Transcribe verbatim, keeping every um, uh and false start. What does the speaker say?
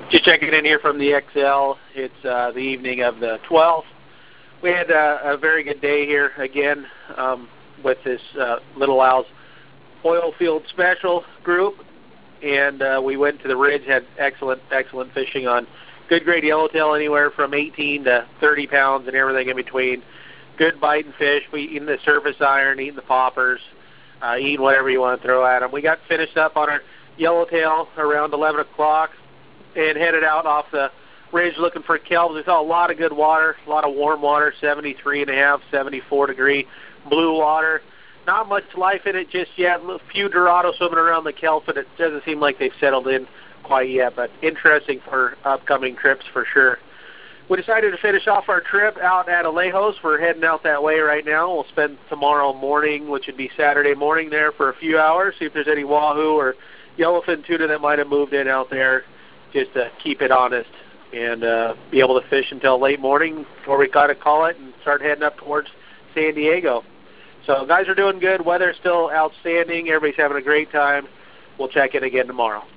Just checking in here from the X L. It's uh, the evening of the twelfth. We had uh, a very good day here again um, with this uh, Little Al's oil field special group, and uh, we went to the ridge, had excellent, excellent fishing on good grade yellowtail, anywhere from eighteen to thirty pounds and everything in between. Good biting fish. We eating the surface iron, eating the poppers, uh, eating whatever you want to throw at them. We got finished up on our yellowtail around eleven o'clock and headed out off the ridge looking for kelps. We saw a lot of good water, a lot of warm water, seventy-three and a half, seventy-four degree blue water. Not much life in it just yet. A few Dorado swimming around the kelp, but it doesn't seem like they've settled in quite yet, but interesting for upcoming trips for sure. We decided to finish off our trip out at Alejos. We're heading out that way right now. We'll spend tomorrow morning, which would be Saturday morning, there for a few hours, see if there's any wahoo or yellowfin tuna that might have moved in out there, just to keep it honest and uh, be able to fish until late morning before we got to call it and start heading up towards San Diego. So guys are doing good. Weather's still outstanding. Everybody's having a great time. We'll check in again tomorrow.